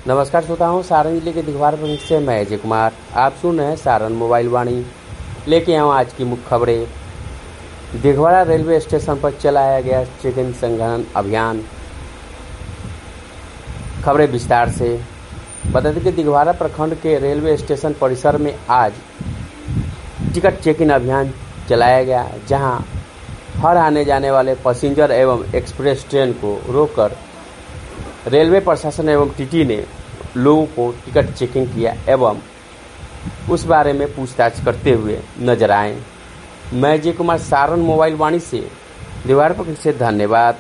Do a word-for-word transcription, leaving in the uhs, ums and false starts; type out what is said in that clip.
नमस्कार श्रोताओं, सारण जिले के दिघवारा प्रखंड से मैं अजय कुमार। आप सुन रहे हैं सारण मोबाइल वाणी। लेके आऊँ आज की मुख्य खबरें। दिघवारा रेलवे स्टेशन पर चलाया गया चेक इन संग्रहण अभियान। खबरें विस्तार से। बता दें कि दिघवारा प्रखंड के रेलवे स्टेशन परिसर में आज टिकट चेक इन अभियान चलाया गया, जहां हर आने जाने वाले पैसेंजर एवं एक्सप्रेस ट्रेन को रोककर रेलवे प्रशासन एवं टीटी ने लोगों को टिकट चेकिंग किया एवं उस बारे में पूछताछ करते हुए नजर आए। मैं अजय कुमार, सारण मोबाइल वाणी से दिघवारा प्रखंड से। धन्यवाद।